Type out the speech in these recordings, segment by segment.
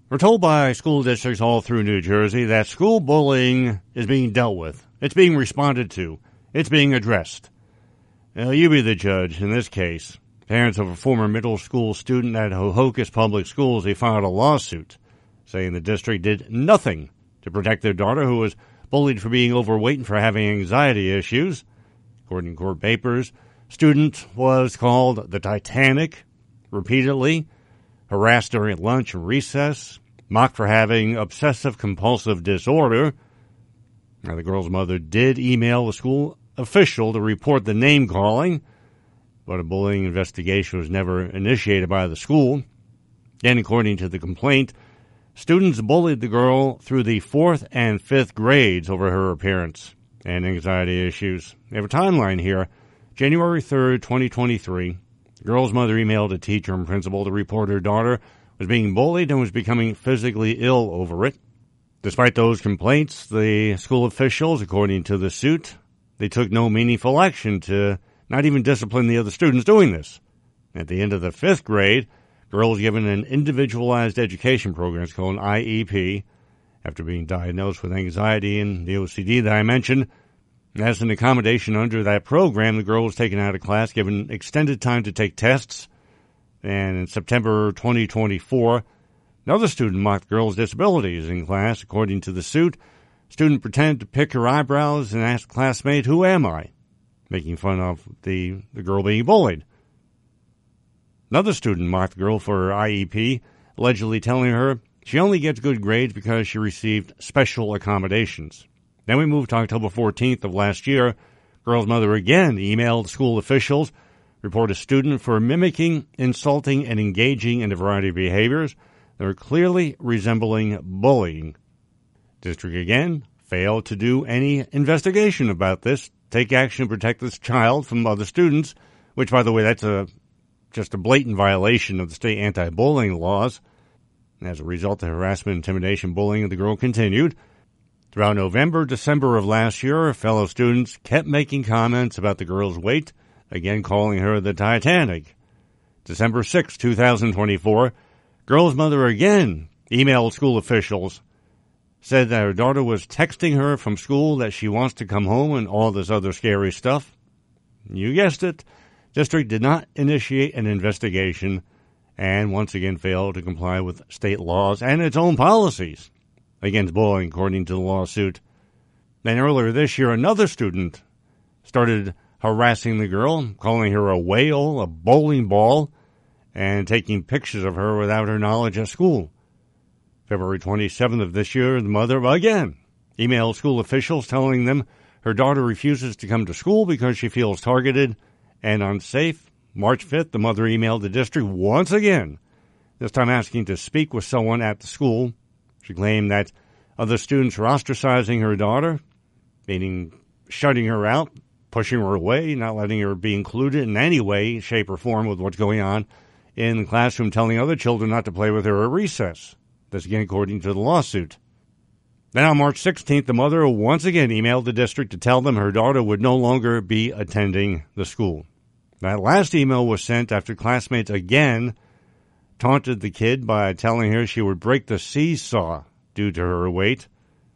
We're told by school districts all through New Jersey that school bullying is being dealt with. It's being responded to. It's being addressed. Now, you be the judge in this case. Parents of a former middle school student at Ho-Ho-Kus Public Schools, they filed a lawsuit saying the district did nothing to protect their daughter who was bullied for being overweight and for having anxiety issues. According to court papers, student was called the Titanic repeatedly, harassed during lunch and recess, mocked for having obsessive-compulsive disorder. Now, the girl's mother did email the school official to report the name-calling, but a bullying investigation was never initiated by the school. Again, according to the complaint, students bullied the girl through the 4th and 5th grades over her appearance and anxiety issues. We have a timeline here. January 3rd, 2023. The girl's mother emailed a teacher and principal to report her daughter was being bullied and was becoming physically ill over it. Despite those complaints, the school officials, according to the suit, they took no meaningful action to not even discipline the other students doing this. At the end of the 5th grade, girl was given an individualized education program. It's called an IEP after being diagnosed with anxiety and the OCD that I mentioned. As an accommodation under that program, the girl was taken out of class, given extended time to take tests. And in September 2024, another student mocked the girl's disabilities in class. According to the suit, student pretended to pick her eyebrows and asked classmate, "Who am I?" making fun of the girl being bullied. Another student mocked the girl for her IEP, allegedly telling her she only gets good grades because she received special accommodations. Then we moved to October 14th of last year. Girl's mother again emailed school officials, reported a student for mimicking, insulting, and engaging in a variety of behaviors that are clearly resembling bullying. District again failed to do any investigation about this, take action to protect this child from other students, which, by the way, that's just a blatant violation of the state anti-bullying laws. As a result, the harassment, intimidation, bullying of the girl continued. Throughout November, December of last year, fellow students kept making comments about the girl's weight, again calling her the Titanic. December 6, 2024, girl's mother again emailed school officials, said that her daughter was texting her from school that she wants to come home and all this other scary stuff. You guessed it. District did not initiate an investigation and once again failed to comply with state laws and its own policies against bullying, according to the lawsuit. Then earlier this year, another student started harassing the girl, calling her a whale, a bowling ball, and taking pictures of her without her knowledge at school. February 27th of this year, the mother again emailed school officials telling them her daughter refuses to come to school because she feels targeted and unsafe. March 5th, the mother emailed the district once again, this time asking to speak with someone at the school. She claimed that other students were ostracizing her daughter, meaning shutting her out, pushing her away, not letting her be included in any way, shape, or form with what's going on in the classroom, telling other children not to play with her at recess. This again according to the lawsuit. Then on March 16th, the mother once again emailed the district to tell them her daughter would no longer be attending the school. That last email was sent after classmates again taunted the kid by telling her she would break the seesaw due to her weight,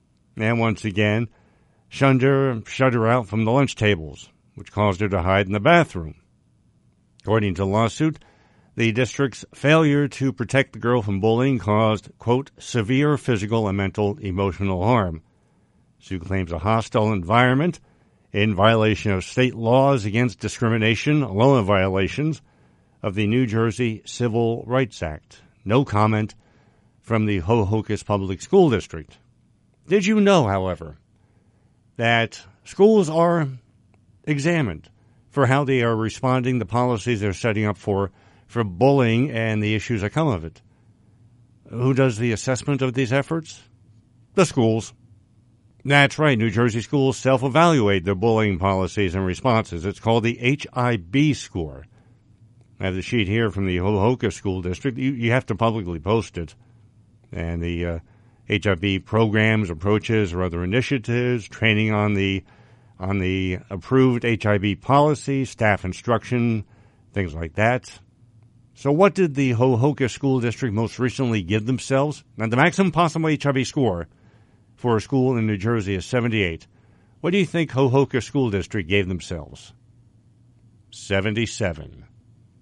and once again shut her out from the lunch tables, which caused her to hide in the bathroom. According to the lawsuit, the district's failure to protect the girl from bullying caused, quote, severe physical and mental emotional harm. Sue claims a hostile environment in violation of state laws against discrimination, along with violations of the New Jersey Civil Rights Act. No comment from the Ho-Ho-Kus Public School District. Did you know, however, that schools are examined for how they are responding, the policies they're setting up for bullying and the issues that come of it? Who does the assessment of these efforts? The schools. That's right. New Jersey schools self-evaluate their bullying policies and responses. It's called the HIB score. I have the sheet here from the Ho-Ho-Kus School District. You have to publicly post it. And the HIB programs, approaches, or other initiatives, training on the approved HIB policy, staff instruction, things like that. So what did the Hohokus School District most recently give themselves? Now, the maximum possible HIV score for a school in New Jersey is 78. What do you think Hohokus School District gave themselves? 77.